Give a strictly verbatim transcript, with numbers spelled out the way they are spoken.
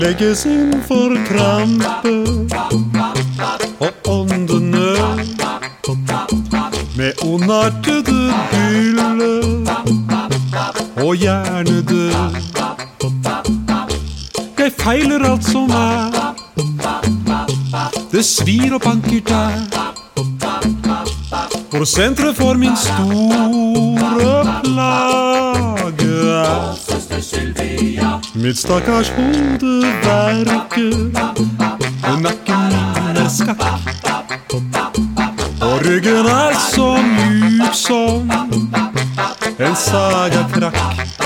legges inn for krampe og åndene med ondartede byller og hjernedød. Jeg feiler alt som er, det svir og banker der, hvor sentret for min store plage er. Mitt stakkars hode verker, og nakken min er skakk, og ryggen er så mjuk som en sagakrakk.